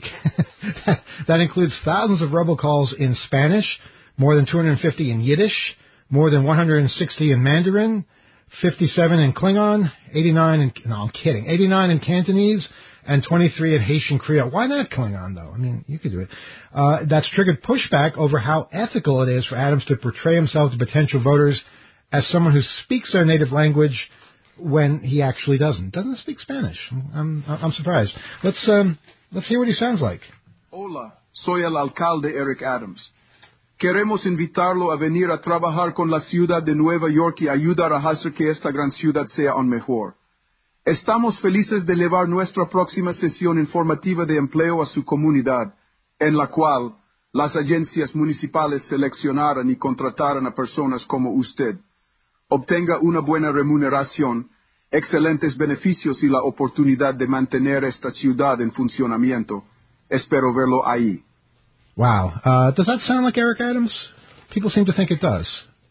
That includes thousands of robocalls in Spanish, more than two hundred fifty in Yiddish, more than one hundred sixty in Mandarin, fifty-seven in Klingon, eighty-nine in, no, I'm kidding, eighty-nine in Cantonese, and twenty-three in Haitian Creole. Why not Klingon, though? I mean, you could do it. Uh, that's triggered pushback over how ethical it is for Adams to portray himself to potential voters as someone who speaks their native language when he actually doesn't. Doesn't speak Spanish. I'm, I'm surprised. Let's, um, let's hear what he sounds like. Hola, soy el alcalde Eric Adams. Queremos invitarlo a venir a trabajar con la ciudad de Nueva York y ayudar a hacer que esta gran ciudad sea aún mejor. Estamos felices de llevar nuestra próxima sesión informativa de empleo a su comunidad, en la cual las agencias municipales seleccionaran y contrataran a personas como usted. Obtenga una buena remuneración, excelentes beneficios y la oportunidad de mantener esta ciudad en funcionamiento. Espero verlo ahí. Wow. Uh, does that sound like Eric Adams? People seem to think it does.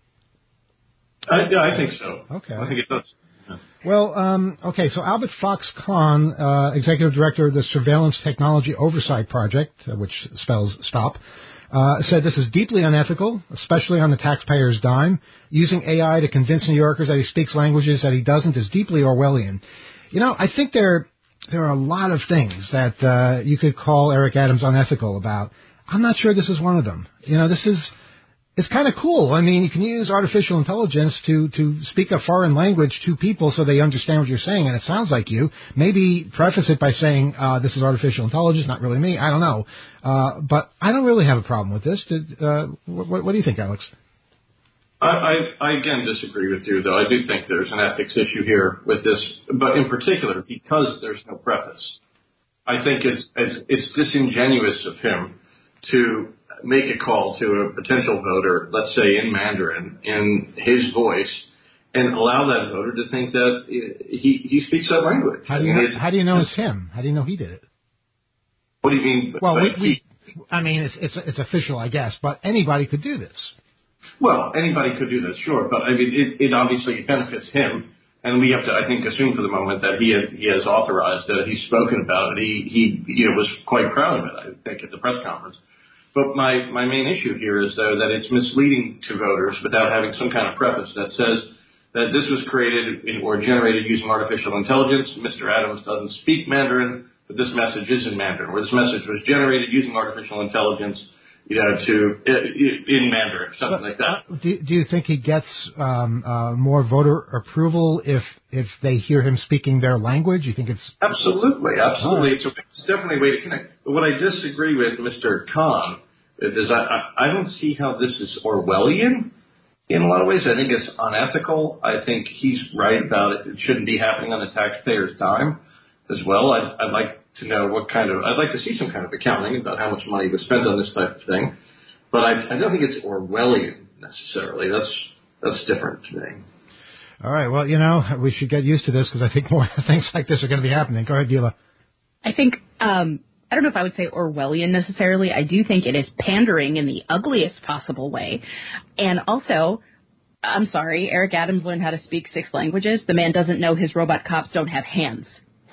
I, yeah, I think so. Okay. I think it does. Well, um, okay, so Albert Fox-Kahn, uh, Executive Director of the Surveillance Technology Oversight Project, uh, which spells STOP, uh, said this is deeply unethical, especially on the taxpayer's dime. Using A I to convince New Yorkers that he speaks languages that he doesn't is deeply Orwellian. You know, I think there, there are a lot of things that uh, you could call Eric Adams unethical about. I'm not sure this is one of them. You know, this is... It's kind of cool. I mean, you can use artificial intelligence to, to speak a foreign language to people so they understand what you're saying, and it sounds like you. Maybe preface it by saying, uh, this is artificial intelligence, not really me. I don't know. Uh, but I don't really have a problem with this. Did, uh, what, what do you think, Alex? I, I, I, again, disagree with you, though. I do think there's an ethics issue here with this, but in particular, because there's no preface. I think it's, it's, it's disingenuous of him to make a call to a potential voter, let's say in Mandarin, in his voice, and allow that voter to think that he, he speaks that language. How do you know, how do you know it's him? How do you know he did it? What do you mean? Well, we, we, I mean, it's, it's it's official, I guess, but anybody could do this. Well, anybody could do this, sure, but I mean, it, it obviously benefits him, and we have to, I think, assume for the moment that he had, he has authorized it, he's spoken about it, he he you know was quite proud of it, I think, at the press conference. But my, my main issue here is, though, that it's misleading to voters without having some kind of preface that says that this was created in, or generated using artificial intelligence. Mister Adams doesn't speak Mandarin, but this message is in Mandarin, or this message was generated using artificial intelligence, you know, to in Mandarin, something but like that. Do, do you think he gets um, uh, more voter approval if if they hear him speaking their language? You think it's absolutely, absolutely. Right. So it's definitely a way to connect. But what I disagree with Mister Kahn is I, I, I don't see how this is Orwellian in a lot of ways. I think it's unethical. I think he's right about it. It shouldn't be happening on the taxpayer's dime as well. I'd, I'd like to know what kind of, I'd like to see some kind of accounting about how much money was spent on this type of thing. But I, I don't think it's Orwellian necessarily. That's, that's different to me. All right. Well, you know, we should get used to this because I think more things like this are going to be happening. Go ahead, Gila. I think, um, I don't know if I would say Orwellian necessarily. I do think it is pandering in the ugliest possible way. And also, I'm sorry, Eric Adams learned how to speak six languages. The man doesn't know his robot cops don't have hands.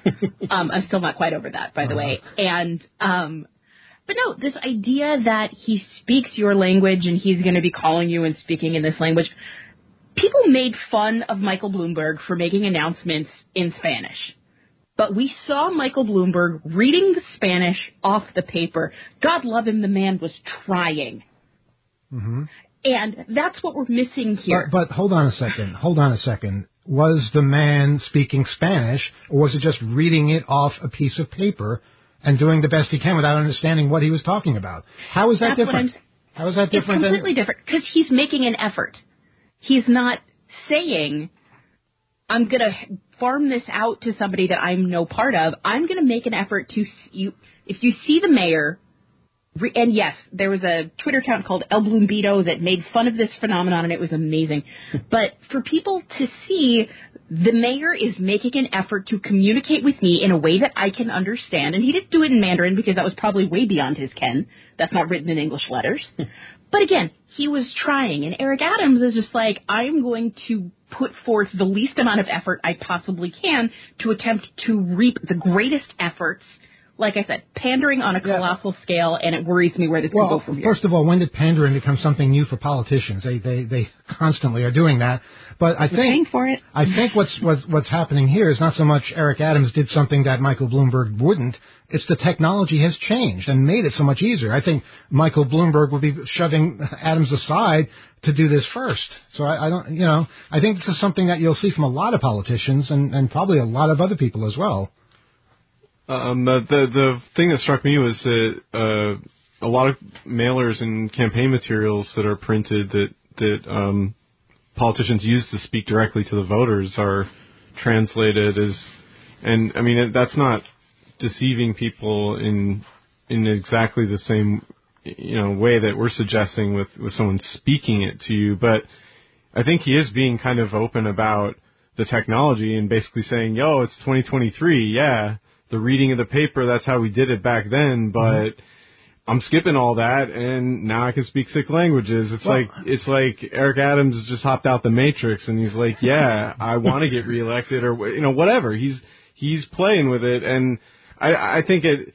um, I'm still not quite over that, by the uh-huh. way. And, um, but no, this idea that he speaks your language and he's going to be calling you and speaking in this language. People made fun of Michael Bloomberg for making announcements in Spanish. But we saw Michael Bloomberg reading the Spanish off the paper. God love him, the man was trying. Mm-hmm. And that's what we're missing here. But, but hold on a second. Hold on a second. Was the man speaking Spanish, or was it just reading it off a piece of paper and doing the best he can without understanding what he was talking about? How is that that's different? How is that different? It's completely than... different because he's making an effort. He's not saying, I'm going to farm this out to somebody that I'm no part of. I'm going to make an effort to you. If you see the mayor, and yes, there was a Twitter account called El Bloombito that made fun of this phenomenon, and it was amazing. But for people to see the mayor is making an effort to communicate with me in a way that I can understand, and he didn't do it in Mandarin because that was probably way beyond his ken. That's not written in English letters. But again, he was trying, and Eric Adams is just like, I'm going to put forth the least amount of effort I possibly can to attempt to reap the greatest efforts. Like I said, pandering on a colossal yeah. scale, and it worries me where this well, can go from here. First of all, when did pandering become something new for politicians? They they they constantly are doing that. But I We're think paying for it. I think what's what's what's happening here is not so much Eric Adams did something that Michael Bloomberg wouldn't. It's the technology has changed and made it so much easier. I think Michael Bloomberg would be shoving Adams aside to do this first. So I, I don't, you know, I think this is something that you'll see from a lot of politicians and, and probably a lot of other people as well. Um, the, the the thing that struck me was that uh, a lot of mailers and campaign materials that are printed that that um, politicians use to speak directly to the voters are translated as, and I mean that's not deceiving people in in exactly the same you know way that we're suggesting with, with someone speaking it to you, but I think he is being kind of open about the technology and basically saying, "Yo, it's twenty twenty-three, yeah." The reading of the paper, that's how we did it back then, but mm-hmm. I'm skipping all that, and now I can speak six languages. It's well, like it's like Eric Adams just hopped out the Matrix, and he's like, yeah, I want to get reelected, or you know, whatever. He's he's playing with it, and I, I think it.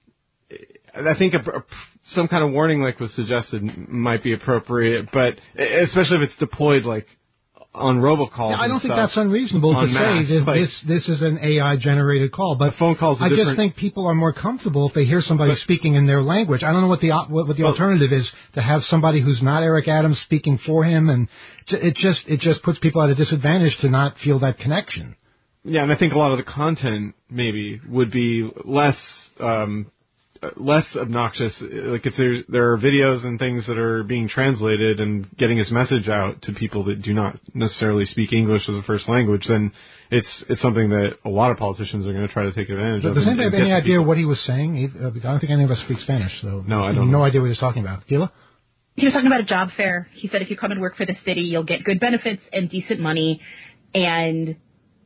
I think a, a, some kind of warning, like was suggested, might be appropriate, but especially if it's deployed like on robocalls. Yeah, I don't think that's unreasonable to mass, say this, like, this this is an A I generated call, but phone calls I just think people are more comfortable if they hear somebody but, speaking in their language. I don't know what the what, what the well, alternative is to have somebody who's not Eric Adams speaking for him, and it just it just puts people at a disadvantage to not feel that connection. Yeah, and I think a lot of the content maybe would be less. Um, less obnoxious, like if there's, there are videos and things that are being translated and getting his message out to people that do not necessarily speak English as a first language, then it's it's something that a lot of politicians are going to try to take advantage of. Does anybody have any idea people. what he was saying? I don't think any of us speak Spanish, so no, I don't. No know. idea what he was talking about. Gila? He was talking about a job fair. He said if you come and work for the city, you'll get good benefits and decent money, and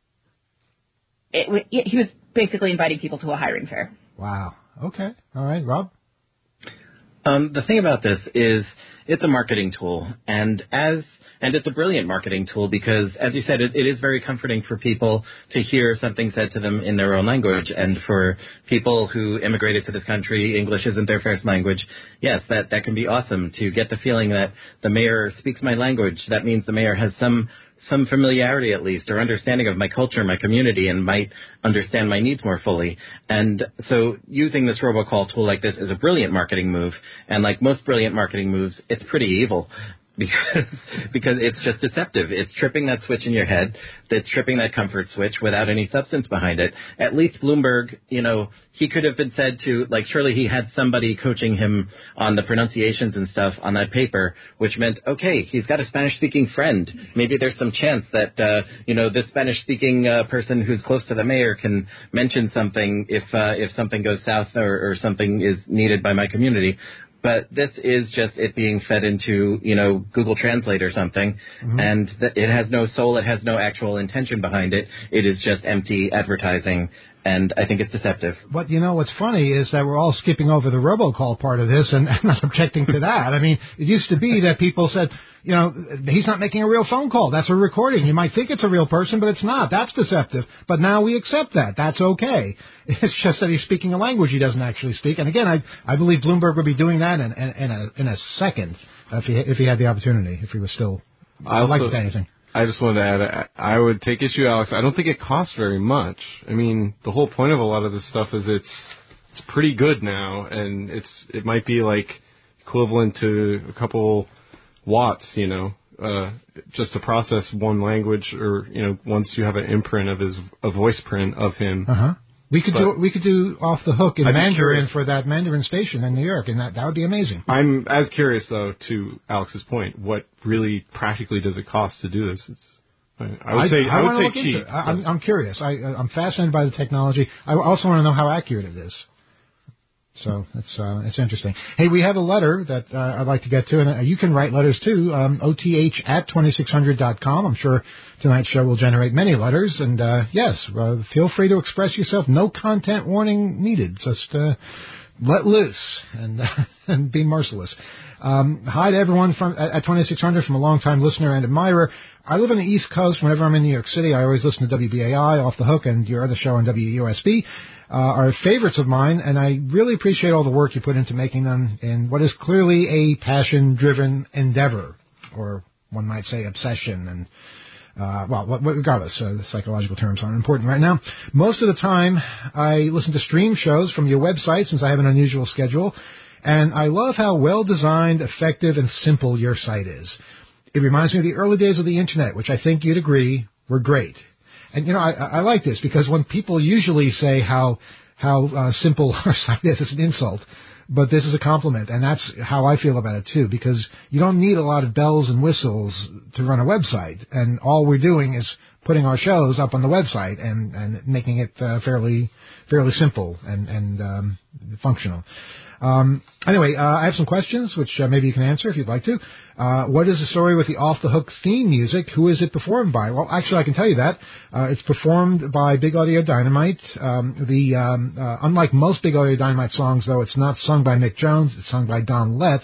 it, it, he was basically inviting people to a hiring fair. Wow. Okay. All right, Rob? Um, the thing about this is it's a marketing tool, and as and it's a brilliant marketing tool because, as you said, it, it is very comforting for people to hear something said to them in their own language, and for people who immigrated to this country, English isn't their first language. Yes, that, that can be awesome to get the feeling that the mayor speaks my language. That means the mayor has some some familiarity at least, or understanding of my culture, my community, and might understand my needs more fully. And so using this robocall tool like this is a brilliant marketing move. And like most brilliant marketing moves, it's pretty evil. Because because it's just deceptive. It's tripping that switch in your head. It's tripping that comfort switch without any substance behind it. At least Bloomberg, you know, he could have been said to, like, surely he had somebody coaching him on the pronunciations and stuff on that paper, which meant, okay, he's got a Spanish-speaking friend. Maybe there's some chance that, uh, you know, this Spanish-speaking uh, person who's close to the mayor can mention something if uh, if something goes south or, or something is needed by my community. But this is just it being fed into, you know, Google Translate or something, mm-hmm. and th- it has no soul, it has no actual intention behind it. It is just empty advertising, and I think it's deceptive. But, you know, what's funny is that we're all skipping over the robocall part of this and, and not objecting to that. I mean, it used to be that people said, you know, he's not making a real phone call. That's a recording. You might think it's a real person, but it's not. That's deceptive. But now we accept that. That's okay. It's just that he's speaking a language he doesn't actually speak. And again, I I believe Bloomberg would be doing that in, in, in, a, in a second if he, if he had the opportunity, if he was still elected to anything. I just wanted to add, I would take issue, Alex. I don't think it costs very much. I mean, the whole point of a lot of this stuff is it's it's pretty good now, and it's it might be like equivalent to a couple watts, you know, uh, just to process one language, or you know, once you have an imprint of his a voice print of him. Uh huh. We could but do we could do Off the Hook in I'd Mandarin for that Mandarin station in New York, and that that would be amazing. I'm as curious though, to Alex's point, what really practically does it cost to do this? It's, I would I, say I, I would look say into cheap. it. I, I'm, I'm curious. I, I'm fascinated by the technology. I also want to know how accurate it is. So it's uh, it's interesting. Hey, we have a letter that uh, I'd like to get to, and uh, you can write letters too. Um, O T H at twenty-six hundred dot com. I'm sure tonight's show will generate many letters, and uh, yes, uh, feel free to express yourself. No content warning needed. Just uh, let loose and and be merciless. Um, hi to everyone from at, at twenty-six hundred, from a longtime listener and admirer. I live on the East Coast. Whenever I'm in New York City, I always listen to W B A I, Off the Hook, and your other show on W U S B. Uh, are favorites of mine, and I really appreciate all the work you put into making them in what is clearly a passion-driven endeavor, or one might say obsession, and, uh, well, regardless, uh, the psychological terms aren't important right now. Most of the time, I listen to stream shows from your website, since I have an unusual schedule, and I love how well-designed, effective, and simple your site is. It reminds me of the early days of the Internet, which I think you'd agree were great. And, you know, I, I like this because when people usually say how how uh, simple our site is, it's an insult. But this is a compliment, and that's how I feel about it, too, because you don't need a lot of bells and whistles to run a website. And all we're doing is putting our shows up on the website and, and making it uh, fairly fairly simple and, and um, functional. Um, anyway, uh, I have some questions, which uh, maybe you can answer if you'd like to. Uh, what is the story with the Off the Hook theme music? Who is it performed by? Well, actually, I can tell you that. Uh, it's performed by Big Audio Dynamite. Um, the um, uh, unlike most Big Audio Dynamite songs, though, it's not sung by Mick Jones. It's sung by Don Letts.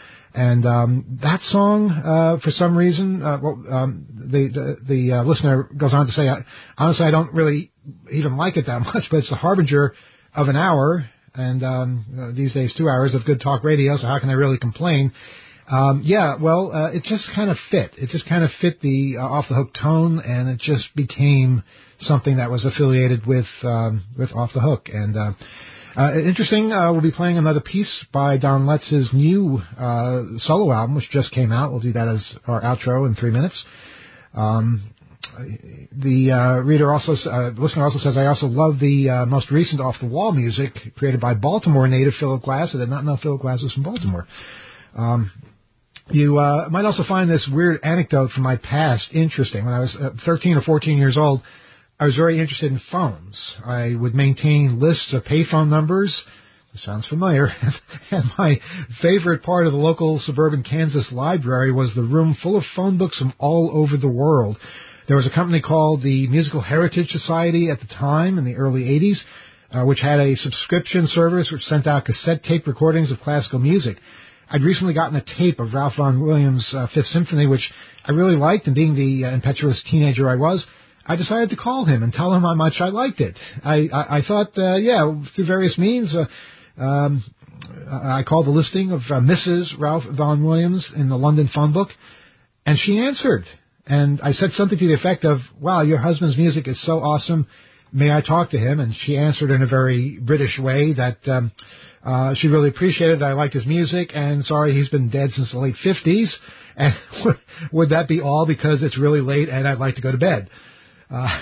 And um, that song, uh, for some reason, uh, well, um, the the, the uh, listener goes on to say, I, honestly, I don't really even like it that much, but it's the harbinger of an hour. And um, uh, these days, two hours of good talk radio, so how can I really complain? Um, yeah, well, uh, it just kind of fit. It just kind of fit the uh, Off the Hook tone, and it just became something that was affiliated with um, with Off the Hook. And uh, uh, interesting, uh, we'll be playing another piece by Don Letts' new uh, solo album, which just came out. We'll do that as our outro in three minutes. Um, The uh, reader also, uh, the listener also says, I also love the uh, most recent Off the Wall music created by Baltimore native Philip Glass. I did not know Philip Glass was from Baltimore. Um, you uh, might also find this weird anecdote from my past interesting. When I was uh, thirteen or fourteen years old, I was very interested in phones. I would maintain lists of payphone numbers. This sounds familiar. And my favorite part of the local suburban Kansas library was the room full of phone books from all over the world. There was a company called the Musical Heritage Society at the time, in the early eighties, uh, which had a subscription service which sent out cassette tape recordings of classical music. I'd recently gotten a tape of Ralph Vaughan Williams' uh, Fifth Symphony, which I really liked, and being the uh, impetuous teenager I was, I decided to call him and tell him how much I liked it. I, I, I thought, uh, yeah, through various means, uh, um, I called the listing of uh, Missus Ralph Vaughan Williams in the London phone book, and she answered. And I said something to the effect of, wow, your husband's music is so awesome. May I talk to him? And she answered in a very British way that um, uh, she really appreciated that I liked his music, and sorry he's been dead since the late fifties. And would that be all because it's really late and I'd like to go to bed? Uh,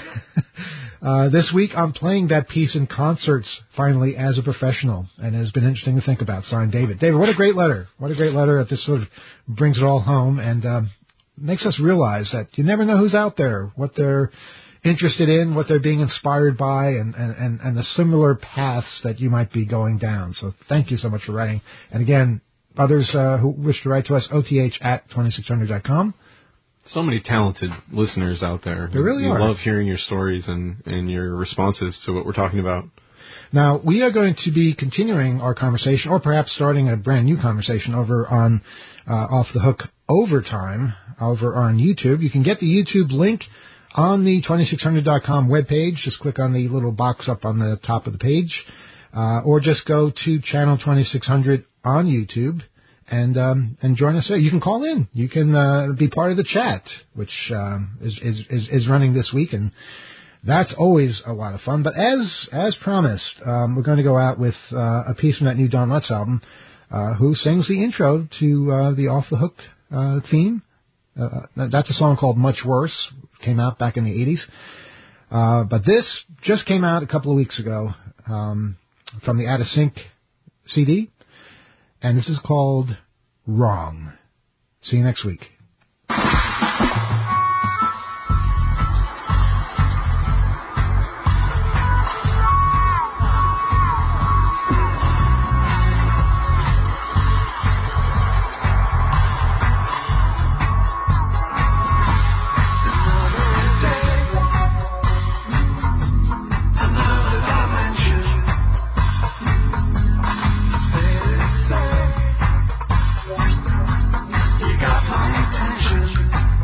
uh, this week I'm playing that piece in concerts, finally, as a professional, and it has been interesting to think about. Signed, David. David, what a great letter. What a great letter. This sort of brings it all home and um, makes us realize that you never know who's out there, what they're interested in, what they're being inspired by, and, and, and the similar paths that you might be going down. So thank you so much for writing. And again, others uh, who wish to write to us, O T H at twenty-six hundred dot com. So many talented listeners out there. There really you are. love hearing your stories and, and your responses to what we're talking about. Now, we are going to be continuing our conversation, or perhaps starting a brand new conversation over on uh, Off the Hook Overtime over on YouTube. You can get the YouTube link on the twenty-six hundred dot com webpage. Just click on the little box up on the top of the page, uh, or just go to channel twenty-six hundred on YouTube and um, and join us there. You can call in. You can uh, be part of the chat, which um, is, is is is running this week, and that's always a lot of fun. But as as promised, um, we're going to go out with uh, a piece from that new Don Lutz album, uh, who sings the intro to uh, the Off the Hook uh, theme. Uh, that's a song called Much Worse. Came out back in the eighties. Uh, but this just came out a couple of weeks ago um, from the Out of Sync C D. And this is called Wrong. See you next week. You got my attention.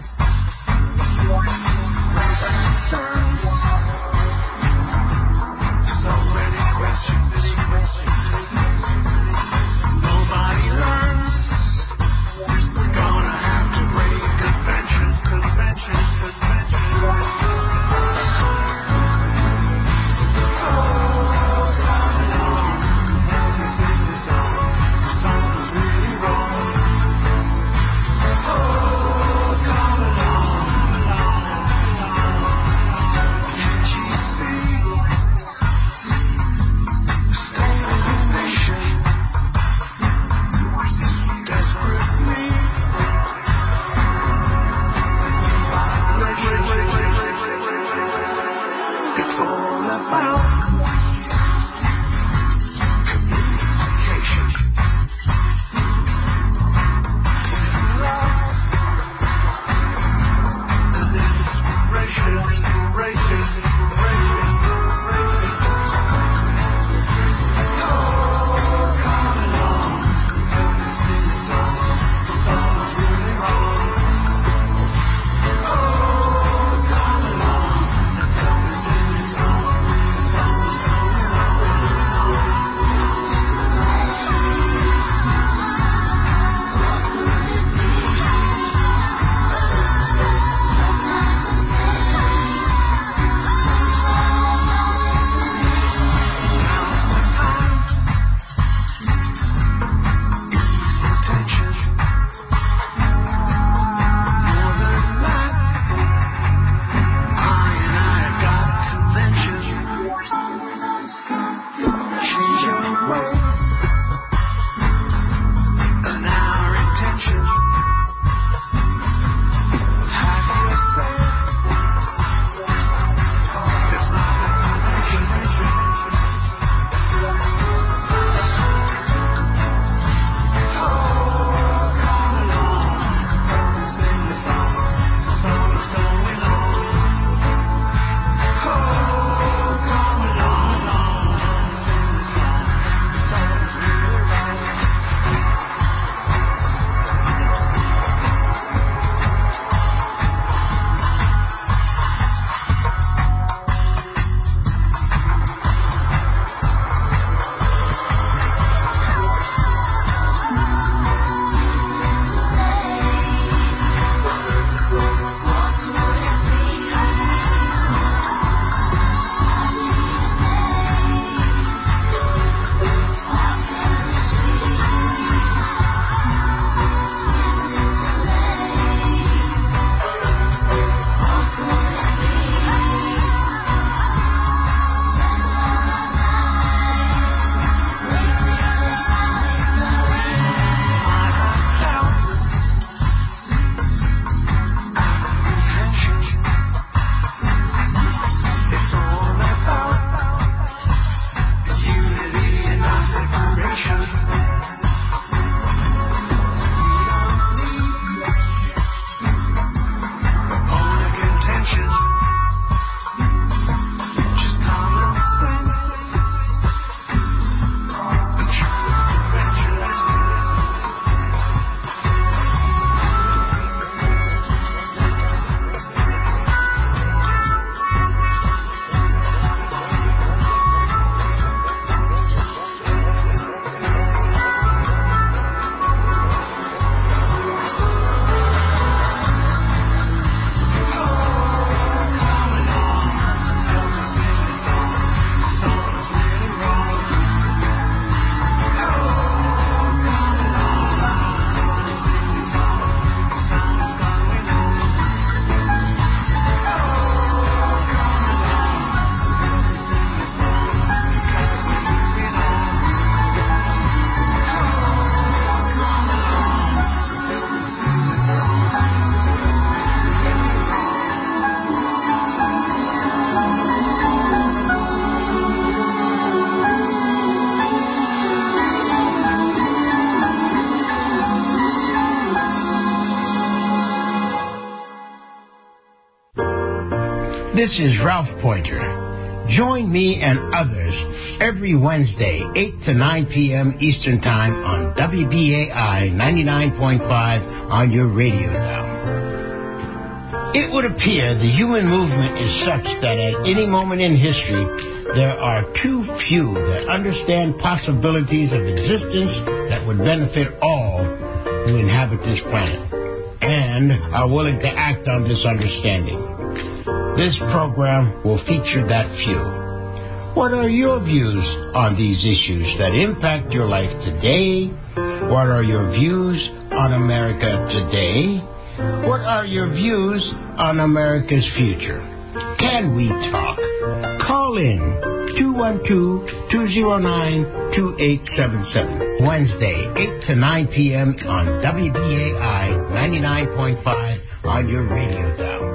This is Ralph Pointer. Join me and others every Wednesday, eight to nine p.m. Eastern Time on W B A I ninety-nine point five on your radio dial. It would appear the human movement is such that at any moment in history, there are too few that understand possibilities of existence that would benefit all who inhabit this planet and are willing to act on this understanding. This program will feature that few. What are your views on these issues that impact your life today? What are your views on America today? What are your views on America's future? Can we talk? Call in two one two, two zero nine, two eight seven seven. Wednesday, eight to nine p.m. on W B A I ninety-nine point five on your radio dial.